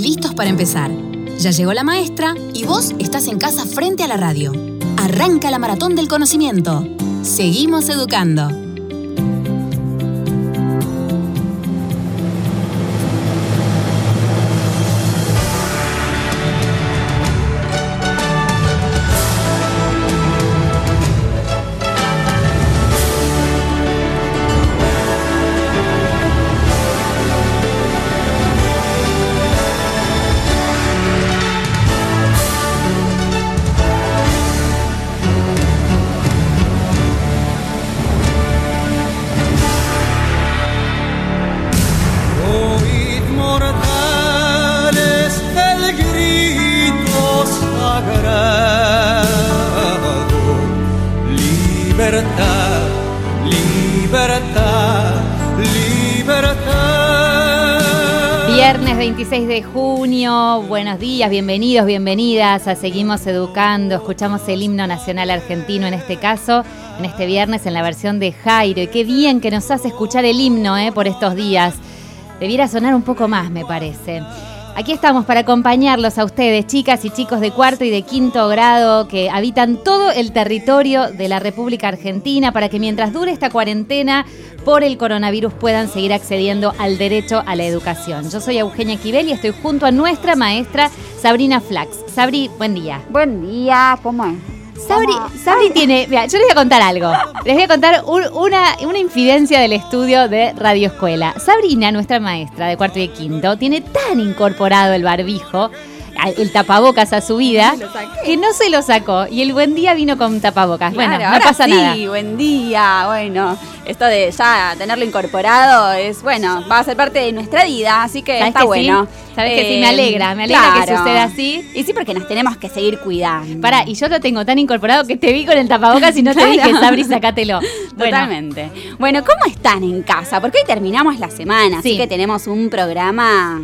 listos para empezar. Ya llegó la maestra y vos estás en casa frente a la radio. Arranca la maratón del conocimiento. Seguimos educando. Viernes 26 de junio, buenos días, bienvenidos, bienvenidas a Seguimos Educando. Escuchamos el himno nacional argentino en este caso, en este viernes en la versión de Jairo. Y qué bien que nos hace escuchar el himno por estos días. Debiera sonar un poco más, me parece. Aquí estamos para acompañarlos a ustedes, chicas y chicos de cuarto y de quinto grado que habitan todo el territorio de la República Argentina para que mientras dure esta cuarentena por el coronavirus puedan seguir accediendo al derecho a la educación. Yo soy Eugenia Esquivel y estoy junto a nuestra maestra Sabrina Flax. Sabri, buen día. Buen día, ¿cómo es? Sabri tiene... Mira, yo les voy a contar algo. Les voy a contar una infidencia del estudio de Radio Escuela. Sabrina, nuestra maestra de cuarto y de quinto, tiene tan incorporado el barbijo, el tapabocas a su vida, que no se lo sacó. Y el buen día vino con tapabocas. Claro, bueno, no pasa nada. Sí, buen día. Bueno, esto de ya tenerlo incorporado es, bueno, va a ser parte de nuestra vida, así que está bueno. Sí? ¿Sabes que sí? Me alegra claro. Que suceda así. Y sí, porque nos tenemos que seguir cuidando. Pará, y yo lo tengo tan incorporado que te vi con el tapabocas y no te dije, Sabri, sácatelo. Totalmente. Bueno, ¿cómo están en casa? Porque hoy terminamos la semana, así que tenemos un programa...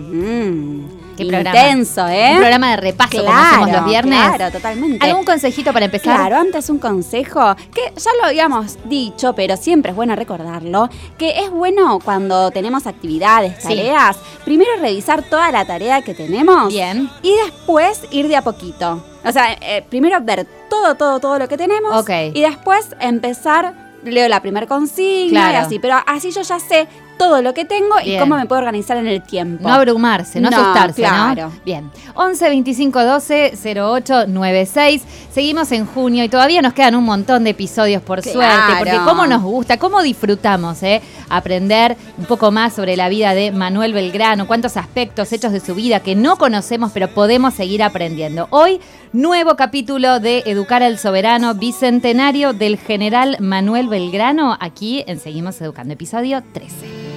intenso, Un programa de repaso, claro, como hacemos los viernes. Claro, totalmente. ¿Algún consejito para empezar? Claro, antes un consejo, que ya lo habíamos dicho, pero siempre es bueno recordarlo, que es bueno cuando tenemos actividades, tareas, primero revisar toda la tarea que tenemos. Bien. Y después ir de a poquito. O sea, primero ver todo lo que tenemos. Okay. Y después empezar, leo la primera consigna, claro, y así. Pero así yo ya sé todo lo que tengo y cómo me puedo organizar en el tiempo. No abrumarse, no asustarse, claro. ¿no? Bien. 11 25 12 08 96. Seguimos en junio y todavía nos quedan un montón de episodios, por suerte, porque cómo nos gusta, cómo disfrutamos aprender un poco más sobre la vida de Manuel Belgrano, cuántos aspectos, hechos de su vida que no conocemos, pero podemos seguir aprendiendo. Hoy, nuevo capítulo de Educar al Soberano, bicentenario del general Manuel Belgrano, aquí en Seguimos Educando, episodio 13.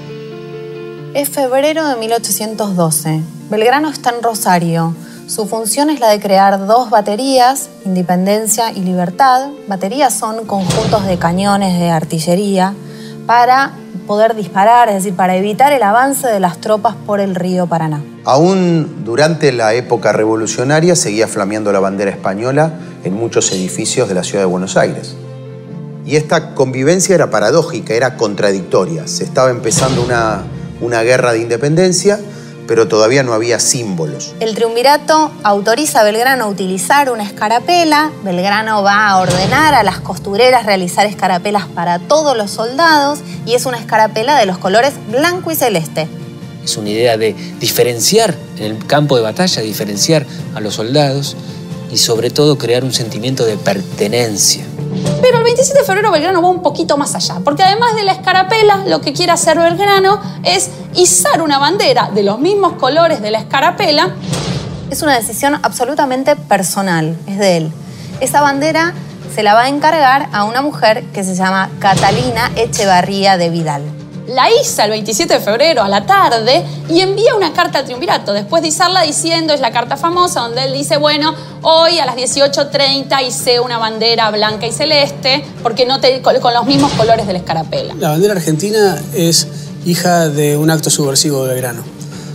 Es febrero de 1812. Belgrano está en Rosario. Su función es la de crear dos baterías, Independencia y Libertad. Baterías son conjuntos de cañones de artillería para poder disparar, es decir, para evitar el avance de las tropas por el río Paraná. Aún durante la época revolucionaria seguía flameando la bandera española en muchos edificios de la ciudad de Buenos Aires. Y esta convivencia era paradójica, era contradictoria. Se estaba empezando una guerra de independencia, pero todavía no había símbolos. El triunvirato autoriza a Belgrano a utilizar una escarapela. Belgrano va a ordenar a las costureras realizar escarapelas para todos los soldados y es una escarapela de los colores blanco y celeste. Es una idea de diferenciar en el campo de batalla, diferenciar a los soldados y sobre todo crear un sentimiento de pertenencia. Pero el 27 de febrero Belgrano va un poquito más allá, porque además de la escarapela, lo que quiere hacer Belgrano es izar una bandera de los mismos colores de la escarapela. Es una decisión absolutamente personal, es de él. Esa bandera se la va a encargar a una mujer que se llama Catalina Echevarría de Vidal. La iza el 27 de febrero a la tarde y envía una carta al triunvirato, después de izarla diciendo, es la carta famosa, donde él dice, bueno, hoy a las 18:30 hice una bandera blanca y celeste, porque con los mismos colores de la escarapela. La bandera argentina es hija de un acto subversivo de Belgrano.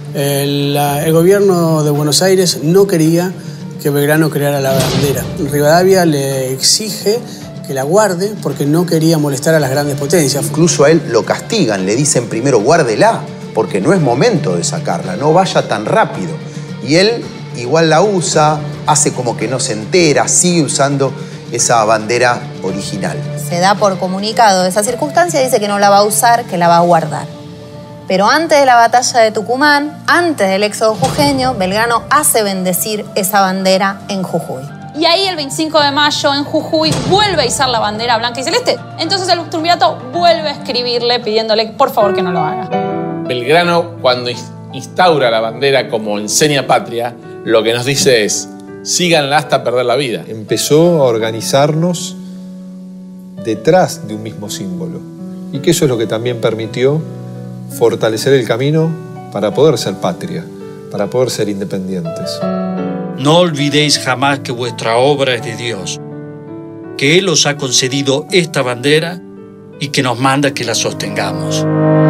El gobierno de Buenos Aires no quería que Belgrano creara la bandera. Rivadavia le exige que la guarde porque no quería molestar a las grandes potencias. Incluso a él lo castigan, le dicen primero guárdela, porque no es momento de sacarla, no vaya tan rápido. Y él igual la usa, hace como que no se entera, sigue usando esa bandera original. Se da por comunicado esa circunstancia y dice que no la va a usar, que la va a guardar. Pero antes de la batalla de Tucumán, antes del éxodo jujeño, Belgrano hace bendecir esa bandera en Jujuy. Y ahí el 25 de mayo en Jujuy vuelve a izar la bandera blanca y celeste. Entonces el triunvirato vuelve a escribirle pidiéndole por favor que no lo haga. Belgrano, cuando instaura la bandera como enseña patria, lo que nos dice es: síganla hasta perder la vida. Empezó a organizarnos detrás de un mismo símbolo. Y que eso es lo que también permitió fortalecer el camino para poder ser patria, para poder ser independientes. No olvidéis jamás que vuestra obra es de Dios, que Él os ha concedido esta bandera y que nos manda que la sostengamos.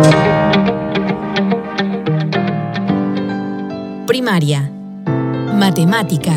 Primaria. Matemática.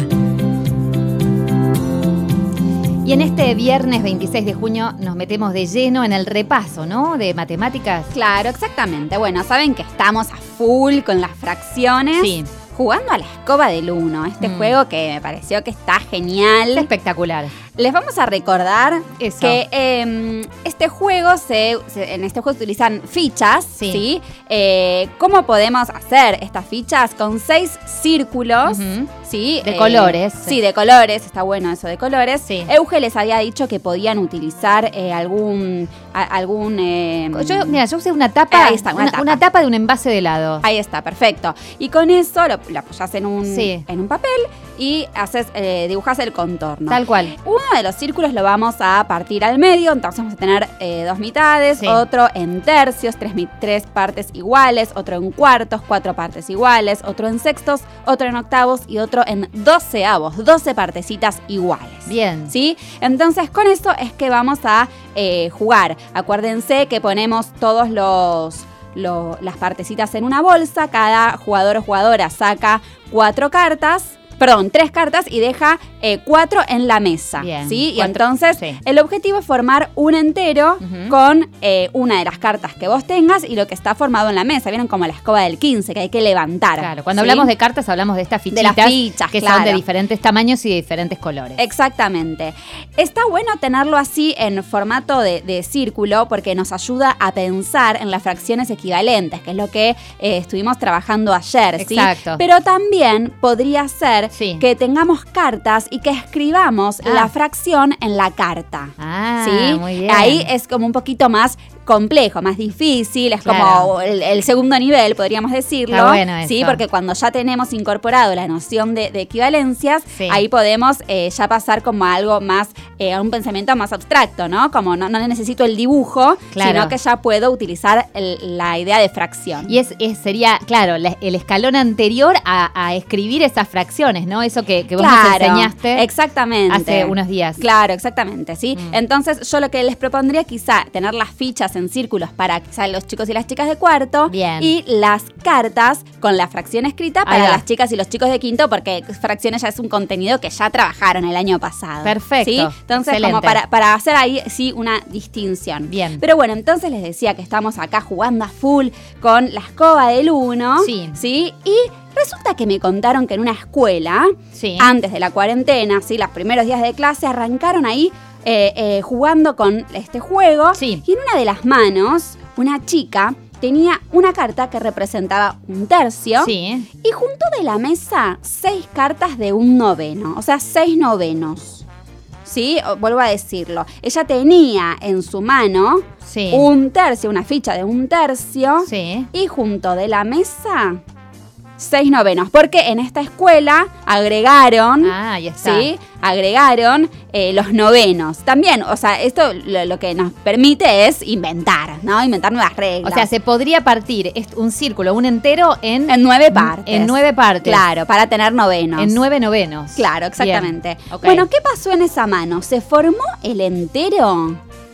Y en este viernes 26 de junio nos metemos de lleno en el repaso, ¿no? De matemáticas. Claro, exactamente. Bueno, saben que estamos a full con las fracciones. Sí. Jugando a la escoba del 1, este juego que me pareció que está genial. Espectacular. Les vamos a recordar Eso. que este juego en este juego se utilizan fichas, ¿sí? ¿Cómo podemos hacer estas fichas? Con 6 círculos, ¿sí? De colores. Sí, de colores, está bueno eso de colores. Sí. Euge les había dicho que podían utilizar algún yo usé una tapa, ahí está, una tapa de un envase de helado. Ahí está, perfecto. Y con eso lo apoyás en un papel y dibujás el contorno. Tal cual. Uno de los círculos lo vamos a partir al medio, entonces vamos a tener 2 mitades, otro en tercios, 3 partes iguales, otro en cuartos, 4 partes iguales, otro en sextos, otro en octavos y otro en 12avos, 12 partecitas iguales. Bien. ¿Sí? Entonces con esto es que vamos a jugar. Acuérdense que ponemos todos las partecitas en una bolsa, cada jugador o jugadora saca 3 cartas y deja 4 en la mesa. Bien. ¿Sí? Y entonces el objetivo es formar un entero con una de las cartas que vos tengas y lo que está formado en la mesa. ¿Vieron? Como la escoba del 15 que hay que levantar. Claro, cuando hablamos de cartas hablamos de estas fichitas, de las fichas, que son de diferentes tamaños y de diferentes colores. Exactamente. Está bueno tenerlo así en formato de círculo porque nos ayuda a pensar en las fracciones equivalentes, que es lo que estuvimos trabajando ayer. Exacto. ¿Sí? Pero también podría ser que tengamos cartas y que escribamos la fracción en la carta. ¿Sí? Muy bien. Ahí es como un poquito más complejo, más difícil, es como el segundo nivel, podríamos decirlo. Está bueno eso. Sí, porque cuando ya tenemos incorporado la noción de equivalencias, ahí podemos ya pasar como a algo más, a un pensamiento más abstracto, ¿no? Como no necesito el dibujo, sino que ya puedo utilizar la idea de fracción. Y sería, claro, el escalón anterior a escribir esas fracciones, ¿no? Eso que vos nos enseñaste. Exactamente. Hace unos días. Claro, exactamente, ¿sí? Entonces yo lo que les propondría quizá tener las fichas en círculos para quizá los chicos y las chicas de cuarto. Bien. Y las cartas con la fracción escrita para las chicas y los chicos de quinto, porque fracciones ya es un contenido que ya trabajaron el año pasado. Perfecto. ¿Sí? Entonces, excelente. como para hacer ahí sí una distinción. Bien. Pero bueno, entonces les decía que estamos acá jugando a full con la escoba del 1. ¿Sí? Y resulta que me contaron que en una escuela, antes de la cuarentena, ¿sí? Los primeros días de clase, arrancaron ahí jugando con este juego. Y en una de las manos, una chica tenía una carta que representaba un tercio. Y juntó de la mesa 6 cartas de un noveno. O sea, 6 novenos. ¿Sí? Vuelvo a decirlo. Ella tenía en su mano un tercio, una ficha de un tercio. Y juntó de la mesa 6 novenos, porque en esta escuela agregaron, agregaron los novenos. También, o sea, esto lo que nos permite es inventar, ¿no? Inventar nuevas reglas. O sea, se podría partir un círculo, un entero en 9 partes. En 9 partes. Claro, para tener novenos. En 9 novenos. Claro, exactamente. Okay. Bueno, ¿qué pasó en esa mano? ¿Se formó el entero?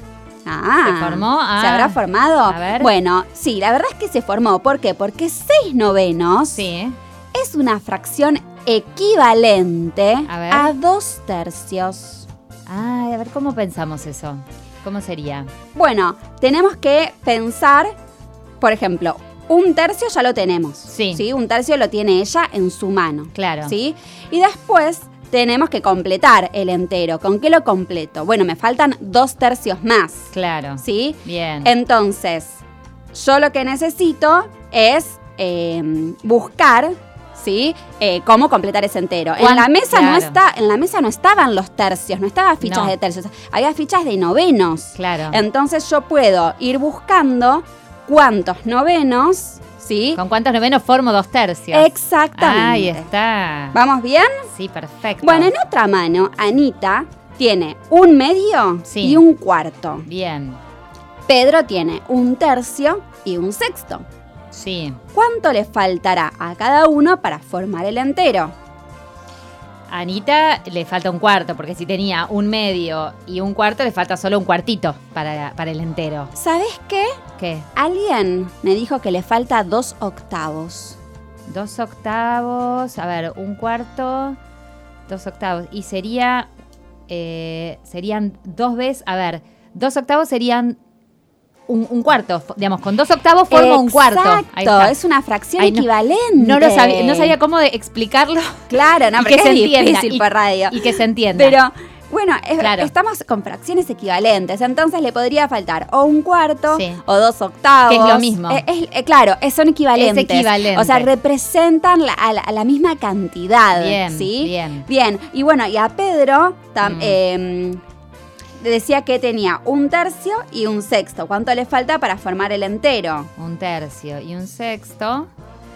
¿Se formó? ¿Se habrá formado? A ver. Bueno, sí, la verdad es que se formó. ¿Por qué? Porque 6 novenos es una fracción equivalente a 2 tercios. A ver, ¿cómo pensamos eso? ¿Cómo sería? Bueno, tenemos que pensar, por ejemplo, un tercio ya lo tenemos. Sí. Un tercio lo tiene ella en su mano. Claro. ¿Sí? Y después tenemos que completar el entero. ¿Con qué lo completo? Bueno, me faltan 2 tercios más. Claro. ¿Sí? Bien. Entonces, yo lo que necesito es buscar, ¿sí? Cómo completar ese entero. En la mesa no estaban los tercios, no estaban fichas de tercios, había fichas de novenos. Claro. Entonces yo puedo ir buscando cuántos novenos, ¿sí? ¿Con cuántos novenos formo 2 tercios? Exactamente. Ahí está. ¿Vamos bien? Sí, perfecto. Bueno, en otra mano, Anita tiene un medio y un cuarto. Bien. Pedro tiene un tercio y un sexto. Sí. ¿Cuánto le faltará a cada uno para formar el entero? A Anita le falta un cuarto, porque si tenía un medio y un cuarto, le falta solo un cuartito para el entero. ¿Sabes qué? ¿Qué? Alguien me dijo que le falta 2 octavos. 2 octavos, a ver, un cuarto, 2 octavos. Y serían 2 veces, a ver, 2 octavos serían un cuarto, digamos, con 2 octavos formo un cuarto. Exacto, es una fracción equivalente. No lo sabía, no sabía cómo explicarlo. Claro, no, porque que es difícil por radio. Y que se entienda. Pero, bueno, estamos con fracciones equivalentes, entonces le podría faltar o un cuarto o 2 octavos. Que es lo mismo. Claro, son equivalentes. Es equivalente. O sea, representan a la misma cantidad. Bien, ¿sí? Bien. Y bueno, y a Pedro decía que tenía un tercio y un sexto. ¿Cuánto le falta para formar el entero? Un tercio y un sexto.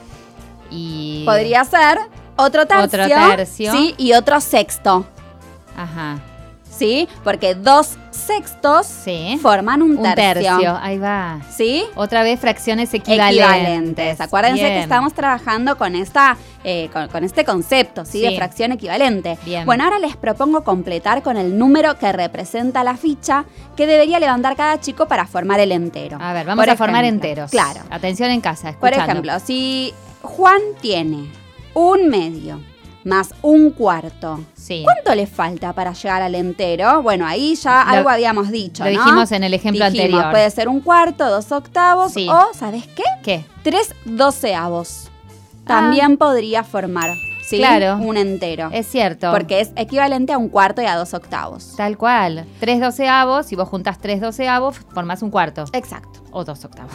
Y podría ser otro tercio. ¿Sí? Y otro sexto. Ajá. ¿Sí? Porque 2 sextos forman un tercio. Ahí va. ¿Sí? Otra vez fracciones equivalentes. Acuérdense que estamos trabajando con con este concepto, ¿sí? De fracción equivalente. Bien. Bueno, ahora les propongo completar con el número que representa la ficha que debería levantar cada chico para formar el entero. A ver, vamos a formar enteros. Claro. Atención en casa, escuchando. Por ejemplo, si Juan tiene un medio más un cuarto, ¿cuánto le falta para llegar al entero? Bueno, ahí ya algo habíamos dicho, ¿no? Lo dijimos en el ejemplo anterior. Puede ser un cuarto, 2 octavos o, ¿sabes qué? ¿Qué? 3 doceavos. También podría formar, un entero. Es cierto. Porque es equivalente a un cuarto y a 2 octavos. Tal cual. 3 doceavos, si vos juntás 3 doceavos, formás un cuarto. Exacto. O 2 octavos.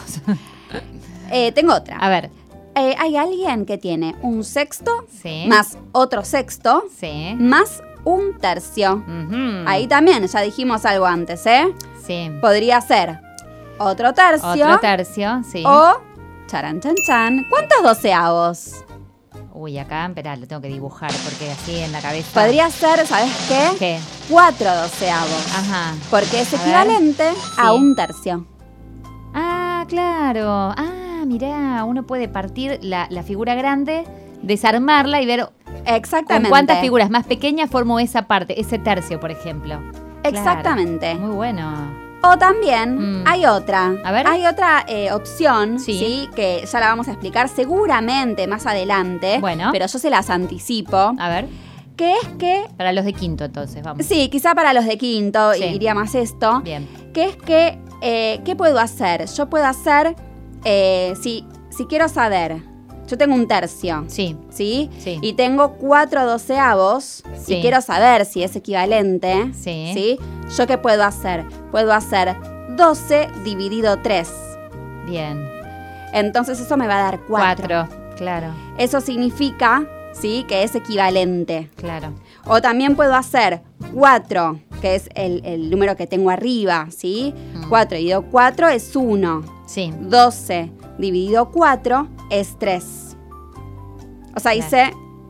Tengo otra. A ver. Hay alguien que tiene un sexto más otro sexto más un tercio. Ahí también, ya dijimos algo antes, ¿eh? Sí. Podría ser otro tercio. Otro tercio, sí. O, charan, chan, chan, ¿cuántos doceavos? Uy, acá, esperá, lo tengo que dibujar porque así en la cabeza. Podría ser, ¿sabes qué? ¿Qué? 4 doceavos. Ajá. Porque es equivalente a un tercio. Ah, claro. Mirá, uno puede partir la figura grande, desarmarla y ver exactamente con cuántas figuras más pequeñas formo esa parte, ese tercio, por ejemplo. Exactamente. Claro. Muy bueno. O también hay otra. A ver. Hay otra opción, sí, que ya la vamos a explicar seguramente más adelante. Bueno. Pero yo se las anticipo. A ver. Que es que... Para los de quinto, entonces, vamos. Sí, quizá para los de quinto iría más esto. Bien. Que es que, ¿qué puedo hacer? Yo puedo hacer... si quiero saber, yo tengo un tercio, ¿sí? Y tengo 4 doceavos y quiero saber si es equivalente, ¿sí? ¿Yo qué puedo hacer? Puedo hacer 12 dividido 3. Bien. Entonces eso me va a dar 4. Claro. Eso significa, ¿sí? Que es equivalente. Claro. O también puedo hacer 4, que es el número que tengo arriba, ¿sí? 4 dividido 4 es 1. Sí. 12 dividido 4 es 3. O sea, hice...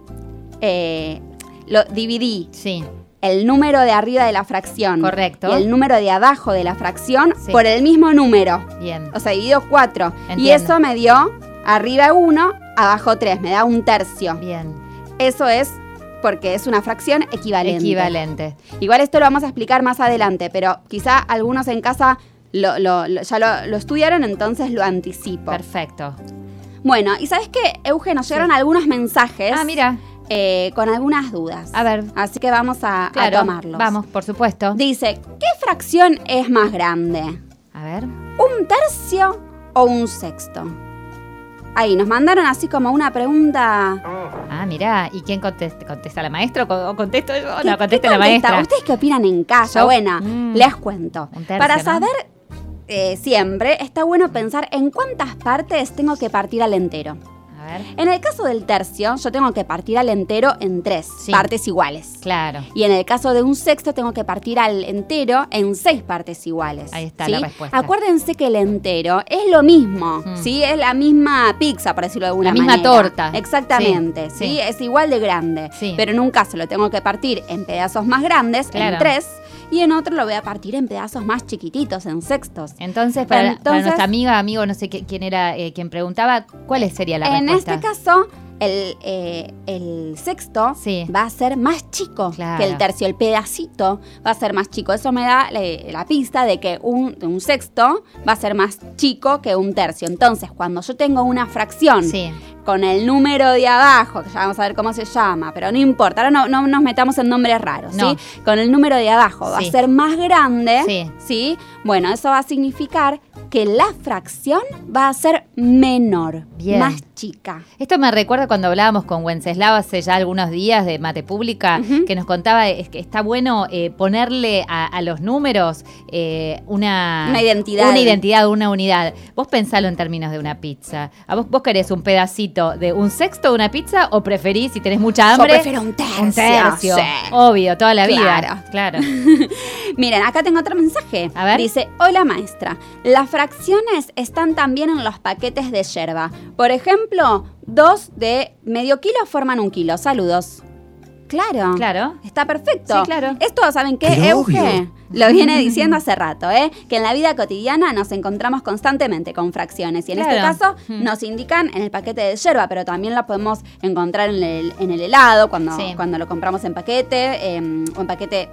lo dividí. Sí. El número de arriba de la fracción. Correcto. Y el número de abajo de la fracción por el mismo número. Bien. O sea, dividido 4. Entiendo. Y eso me dio arriba 1, abajo 3. Me da un tercio. Bien. Eso es porque es una fracción equivalente. Igual esto lo vamos a explicar más adelante, pero quizá algunos en casa... ya lo estudiaron, entonces lo anticipo. Perfecto. Bueno, y ¿sabes qué, Euge? Nos llegaron algunos mensajes. Mira. Con algunas dudas. A ver. Así que vamos a tomarlos. Vamos, por supuesto. Dice, ¿qué fracción es más grande? A ver. ¿Un tercio o un sexto? Ahí, nos mandaron así como una pregunta. Ah, mirá, ¿y quién contesta? ¿Contesta la maestra o contesto yo? No, contesta la maestra. ¿Ustedes qué opinan en casa? Bueno, les cuento. Para saber siempre, está bueno pensar en cuántas partes tengo que partir al entero. En el caso del tercio, yo tengo que partir al entero en 3 partes iguales. Claro. Y en el caso de un sexto, tengo que partir al entero en 6 partes iguales. Ahí está la respuesta. Acuérdense que el entero es lo mismo, ¿sí? Es la misma pizza, por decirlo de alguna manera. La misma torta. Exactamente, ¿sí? Es igual de grande. Sí. Pero en un caso lo tengo que partir en pedazos más grandes, en 3. Y en otro lo voy a partir en pedazos más chiquititos, en sextos. Entonces, para nuestra amigo, no sé quién era quien preguntaba, ¿cuál sería la respuesta? En este caso, el sexto va a ser más chico que el tercio. El pedacito va a ser más chico. Eso me da la pista de que un sexto va a ser más chico que un tercio. Entonces, cuando yo tengo una fracción con el número de abajo, que ya vamos a ver cómo se llama, pero no importa, ahora no nos metamos en nombres raros, ¿sí? Con el número de abajo va a ser más grande, ¿sí? Bueno, eso va a significar que la fracción va a ser menor, más chica. Esto me recuerda cuando hablábamos con Wenceslao hace ya algunos días de Mate Pública, que nos contaba que está bueno ponerle a los números una identidad, una unidad. Vos pensalo en términos de una pizza. ¿A vos querés un pedacito de un sexto de una pizza o preferís, si tenés mucha hambre? Yo prefiero un tercio. Un tercio, obvio, toda la vida. Claro. Miren, acá tengo otro mensaje. A ver. Dice, hola maestra, las fracciones están también en los paquetes de yerba. Por ejemplo, 2 de medio kilo forman 1 kilo. Saludos. Claro. Está perfecto. Sí, claro. Esto, ¿saben qué, Euge? Lo viene diciendo hace rato, que en la vida cotidiana nos encontramos constantemente con fracciones. Y en este caso nos indican en el paquete de yerba, pero también lo podemos encontrar en el helado, cuando lo compramos en paquete, o en paquete,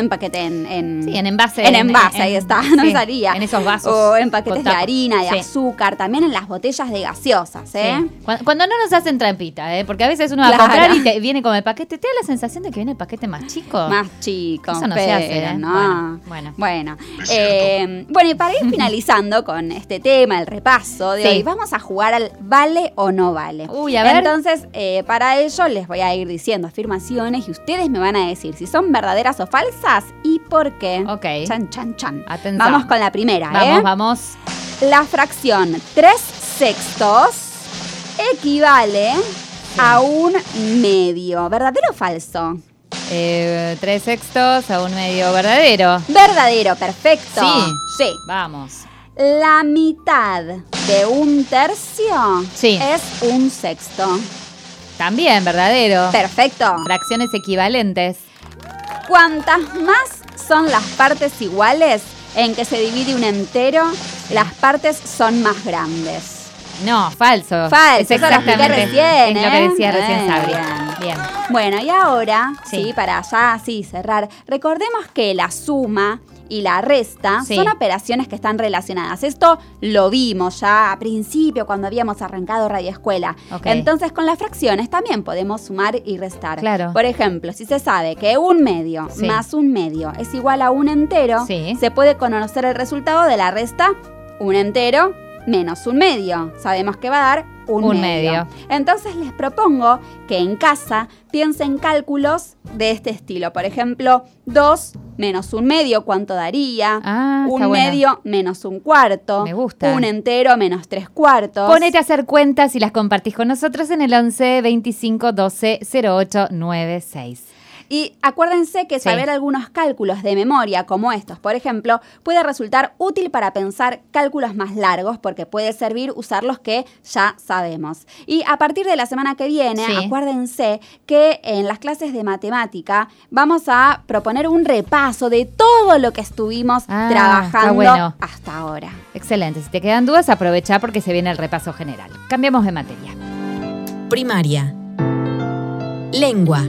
en envase. En envase, ahí está, no salía. En esos vasos. O en paquetes de harina, de azúcar, también en las botellas de gaseosas, Cuando no nos hacen trampita, porque a veces uno va a comprar y te viene con el paquete, te da la sensación de que viene el paquete más chico. Más chico. Eso no se hace, no. Bueno, y para ir finalizando con este tema, el repaso de hoy, vamos a jugar al vale o no vale. A ver. Entonces, para ello les voy a ir diciendo afirmaciones y ustedes me van a decir si son verdaderas o falsas y por qué. Ok. Chan. Atención. Vamos con la primera, Vamos. La fracción 3 sextos equivale a 1 medio. ¿Verdadero o falso? 3 sextos a 1 medio. Verdadero. Verdadero, perfecto. Sí. Vamos. La mitad de 1 tercio es 1 sexto. También verdadero. Perfecto. Fracciones equivalentes. Cuantas más son las partes iguales en que se divide un entero, las partes son más grandes. No, falso. Es exactamente recién, es lo que decía recién Sabri. Bien. Bueno, y ahora, para ya cerrar, recordemos que la suma y la resta son operaciones que están relacionadas. Esto lo vimos ya a principio cuando habíamos arrancado Radio Escuela. Entonces, con las fracciones también podemos sumar y restar. Claro. Por ejemplo, si se sabe que 1 medio más 1 medio es igual a 1 entero, se puede conocer el resultado de la resta 1 entero menos 1 medio. Sabemos que va a dar 1 medio. Entonces les propongo que en casa piensen cálculos de este estilo. Por ejemplo, 2 menos 1 medio, ¿cuánto daría? 1 medio menos 1 cuarto. Me gusta. 1 entero menos 3 cuartos. Ponete a hacer cuentas y las compartís con nosotros en el 11 25 12 08 96. Y acuérdense que saber algunos cálculos de memoria como estos, por ejemplo, puede resultar útil para pensar cálculos más largos porque puede servir usar los que ya sabemos. Y a partir de la semana que viene, acuérdense que en las clases de matemática vamos a proponer un repaso de todo lo que estuvimos trabajando hasta ahora. Excelente. Si te quedan dudas, aprovecha porque se viene el repaso general. Cambiamos de materia. Primaria. Lengua.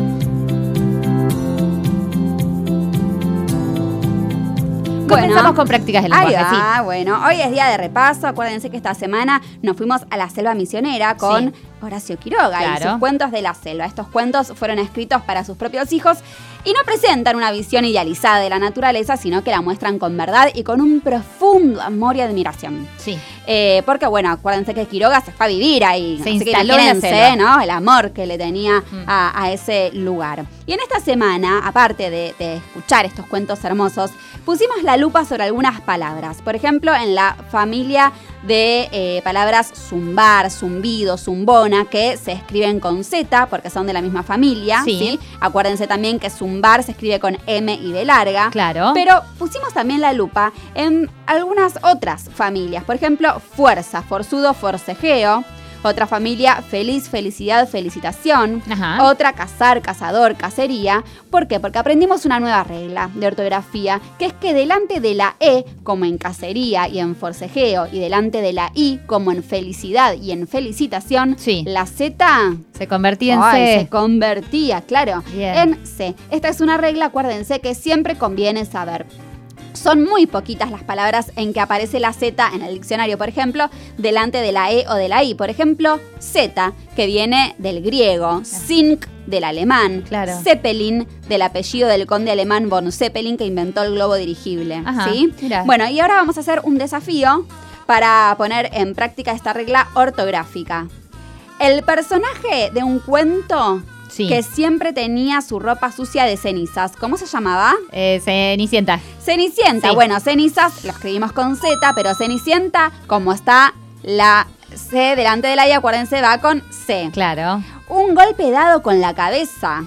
Comenzamos con prácticas del lenguaje. Bueno, hoy es día de repaso. Acuérdense que esta semana nos fuimos a la selva misionera con Horacio Quiroga y sus cuentos de la selva. Estos cuentos fueron escritos para sus propios hijos y no presentan una visión idealizada de la naturaleza, sino que la muestran con verdad y con un profundo profundo amor y admiración. Sí. Porque, bueno, acuérdense que Quiroga se fue a vivir ahí. Se así que instaló en la selva, ¿no? El amor que le tenía a ese lugar. Y en esta semana, aparte de escuchar estos cuentos hermosos, pusimos la lupa sobre algunas palabras. Por ejemplo, en la familia de palabras zumbar, zumbido, zumbona, que se escriben con Z porque son de la misma familia. ¿Sí? Acuérdense también que zumbar se escribe con M y B larga. Claro. Pero pusimos también la lupa en algunas otras familias. Por ejemplo, fuerza, forzudo, forcejeo. Otra familia, feliz, felicidad, felicitación. Ajá. Otra, cazar, cazador, cacería. ¿Por qué? Porque aprendimos una nueva regla de ortografía, que es que delante de la E, como en cacería y en forcejeo, y delante de la I, como en felicidad y en felicitación, la Z se convertía en C. Se convertía, claro, en C. Esta es una regla, acuérdense, que siempre conviene saber. Son muy poquitas las palabras en que aparece la Z en el diccionario, por ejemplo, delante de la E o de la I. Por ejemplo, Z, que viene del griego, Zinc del alemán, Zeppelin del apellido del conde alemán von Zeppelin, que inventó el globo dirigible. ¿Sí? Bueno, y ahora vamos a hacer un desafío para poner en práctica esta regla ortográfica. El personaje de un cuento que siempre tenía su ropa sucia de cenizas. ¿Cómo se llamaba? Cenicienta. Cenicienta. Sí. Bueno, cenizas lo escribimos con Z, pero Cenicienta, como está la C delante de la I, acuérdense, va con C. Claro. Un golpe dado con la cabeza.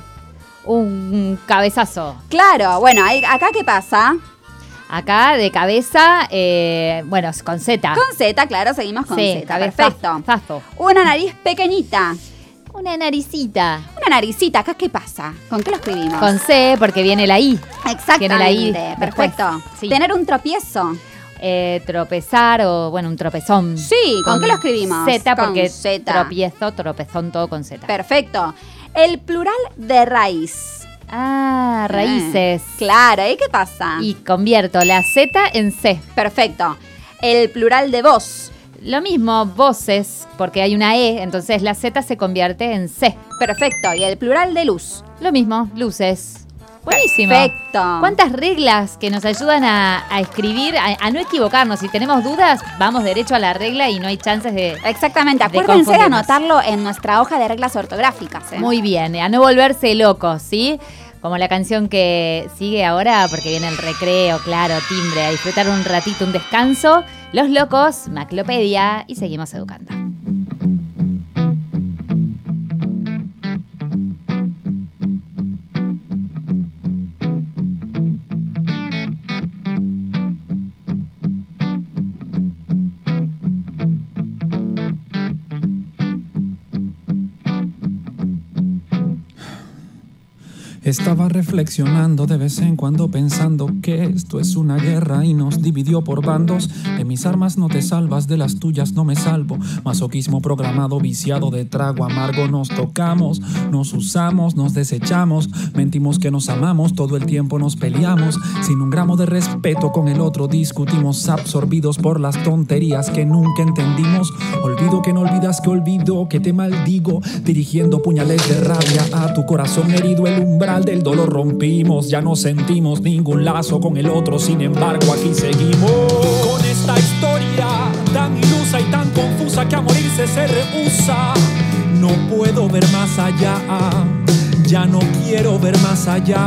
Un cabezazo. Claro. Bueno, ¿acá qué pasa? Acá de cabeza, bueno, con Z. Con Z, claro, seguimos con Z. Perfecto. Zazo. Una nariz pequeñita. Una naricita. Una naricita, ¿acá qué pasa? ¿Con qué lo escribimos? Con C, porque viene la I. Exactamente. Viene la I. Perfecto. Tener un tropiezo. Tropezar o, bueno, un tropezón. Sí, ¿con qué lo escribimos? Z, porque tropiezo, tropezón, todo con Z. Perfecto. El plural de raíz. Ah, raíces. Claro, ¿y qué pasa? Y convierto la Z en C. Perfecto. El plural de voz. Lo mismo, voces, porque hay una E, entonces la Z se convierte en C. Perfecto. ¿Y el plural de luz? Lo mismo, luces. Buenísimo. Perfecto. ¿Cuántas reglas que nos ayudan a escribir, a no equivocarnos? Si tenemos dudas, vamos derecho a la regla y no hay chances de Exactamente. Acuérdense de anotarlo en nuestra hoja de reglas ortográficas. Muy bien, a no volverse locos, ¿sí? Como la canción que sigue ahora, porque viene el recreo, claro, timbre, a disfrutar un ratito, un descanso. Los Locos, Maclopedia, y seguimos educando. Estaba reflexionando de vez en cuando pensando que esto es una guerra y nos dividió por bandos. De mis armas no te salvas, de las tuyas no me salvo. Masoquismo programado, viciado de trago amargo. Nos tocamos, nos usamos, nos desechamos. Mentimos que nos amamos, todo el tiempo nos peleamos. Sin un gramo de respeto con el otro discutimos, absorbidos por las tonterías que nunca entendimos. Olvido que no olvidas que olvido que te maldigo, dirigiendo puñales de rabia a tu corazón herido. El umbral del dolor rompimos, ya no sentimos ningún lazo con el otro, sin embargo aquí seguimos. Con esta historia tan ilusa y tan confusa que a morirse se rehúsa. No puedo ver más allá, ya no quiero ver más allá.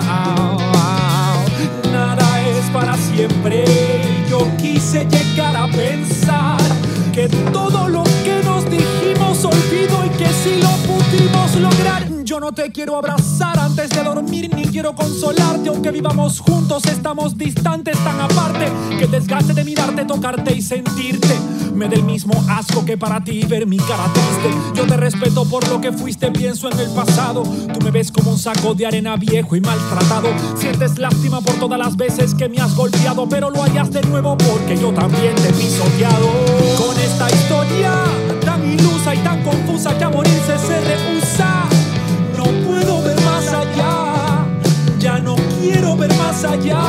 Nada es para siempre, yo quise llegar a pensar que todo lo que nos dijimos olvido y que si lo pudimos lograr. Yo no te quiero abrazar antes de dormir, ni quiero consolarte. Aunque vivamos juntos, estamos distantes, tan aparte, que el desgaste de mirarte, tocarte y sentirte me da el mismo asco que para ti ver mi cara triste. Yo te respeto por lo que fuiste, pienso en el pasado. Tú me ves como un saco de arena viejo y maltratado. Sientes lástima por todas las veces que me has golpeado, pero lo harías de nuevo porque yo también te he pisoteado. Con esta historia tan ilusa y tan confusa que a morirse se rehúsa. No puedo ver más allá, ya no quiero ver más allá.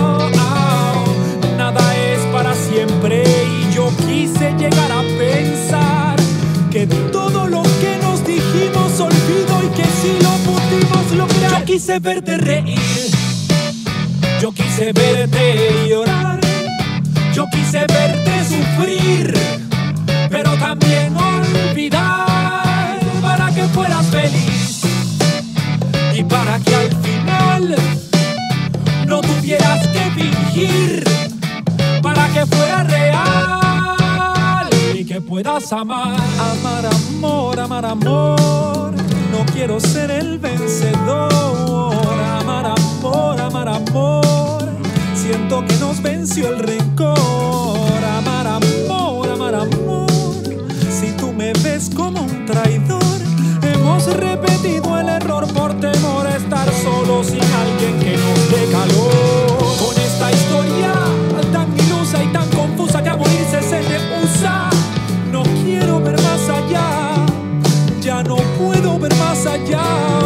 Nada es para siempre y yo quise llegar a pensar que todo lo que nos dijimos olvido y que si lo pudimos lograr. Yo quise verte reír, yo quise verte llorar, Yo quise verte sufrir, pero también olvidar, para que fueras feliz y para que al final no tuvieras que fingir, para que fuera real y que puedas amar. Amar amor, amar amor, no quiero ser el vencedor. Amar amor, amar amor, siento que nos venció el rencor. Amar amor, amar amor, si tú me ves como un traidor. Hemos repetido el error por temor a estar solos sin alguien que nos dé calor. Con esta historia tan ilusa y tan confusa que a morirse se rehúsa, no quiero ver más allá, ya no puedo ver más allá.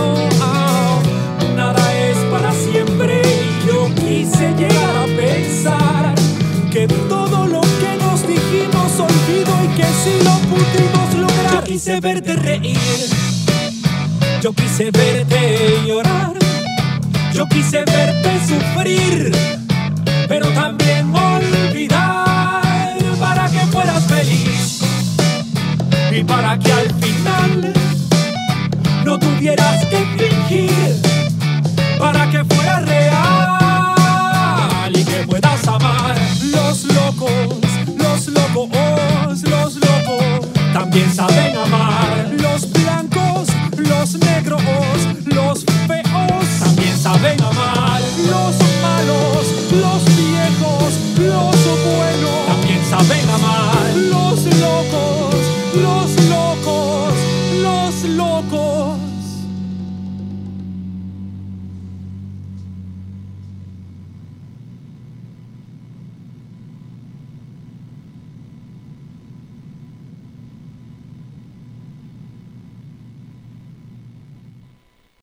Nada es para siempre y yo quise llegar a pensar que todo lo que nos dijimos olvido y que si lo pudimos lograr. Yo quise verte reír, yo quise verte llorar, yo quise verte sufrir, pero también olvidar, para que fueras feliz y para que al final no tuvieras que fingir, para que fuera real y que puedas amar. Los locos, los locos, los locos también saben amar.